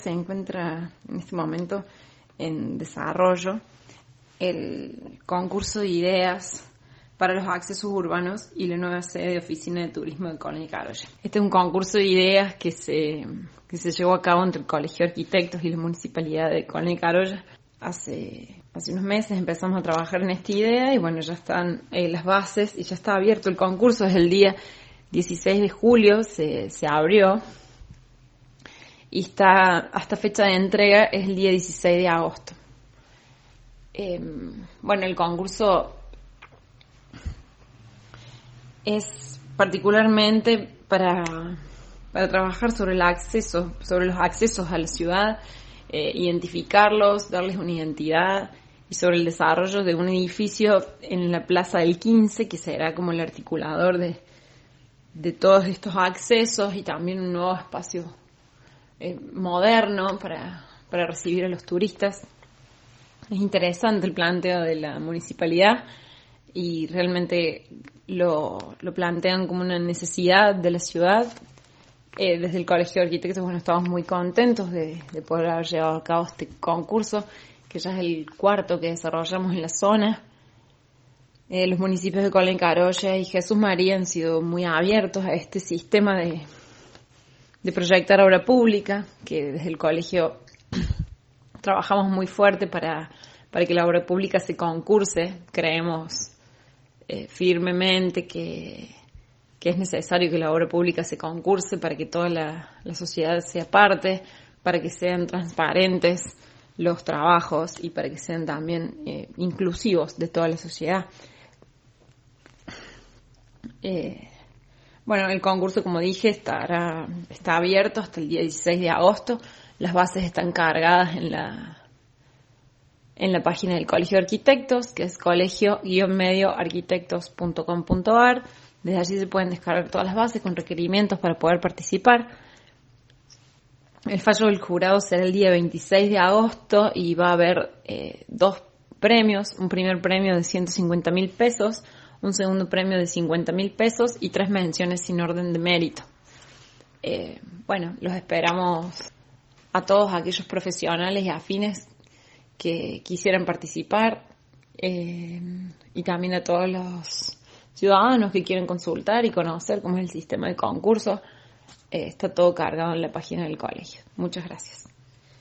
Se encuentra en este momento en desarrollo el concurso de ideas para los accesos urbanos y la nueva sede de Oficina de Turismo de Colonia Carolla. Este es un concurso de ideas que se llevó a cabo entre el Colegio de Arquitectos y la Municipalidad de Colonia Carolla. Hace unos meses empezamos a trabajar en esta idea y bueno, ya están las bases y ya está abierto el concurso. Desde el día 16 de julio se abrió y está hasta fecha de entrega es el día 16 de agosto. Bueno, el concurso es particularmente para trabajar sobre los accesos a la ciudad, identificarlos, darles una identidad y sobre el desarrollo de un edificio en la Plaza del 15 que será como el articulador de todos estos accesos y también un nuevo espacio moderno para recibir a los turistas. Es interesante el planteo de la municipalidad y realmente lo plantean como una necesidad de la ciudad. Desde el Colegio de Arquitectos, bueno, estamos muy contentos de poder haber llevado a cabo este concurso, que ya es el cuarto que desarrollamos en la zona. Los municipios de Colonia Carolla y Jesús María han sido muy abiertos a este sistema de proyectar obra pública, que desde el colegio trabajamos muy fuerte para que la obra pública se concurse. Creemos firmemente que es necesario que la obra pública se concurse para que toda la sociedad sea parte, para que sean transparentes los trabajos y para que sean también inclusivos de toda la sociedad. Bueno, el concurso, como dije, está abierto hasta el día 16 de agosto. Las bases están cargadas en la página del Colegio de Arquitectos, que es colegio-medioarquitectos.com.ar. Desde allí se pueden descargar todas las bases con requerimientos para poder participar. El fallo del jurado será el día 26 de agosto y va a haber dos premios. Un primer premio de 150.000 pesos, un segundo premio de 50.000 pesos y 3 menciones sin orden de mérito. Bueno, los esperamos a todos aquellos profesionales y afines que quisieran participar y también a todos los ciudadanos que quieren consultar y conocer cómo es el sistema de concurso. Está todo cargado en la página del colegio. Muchas gracias.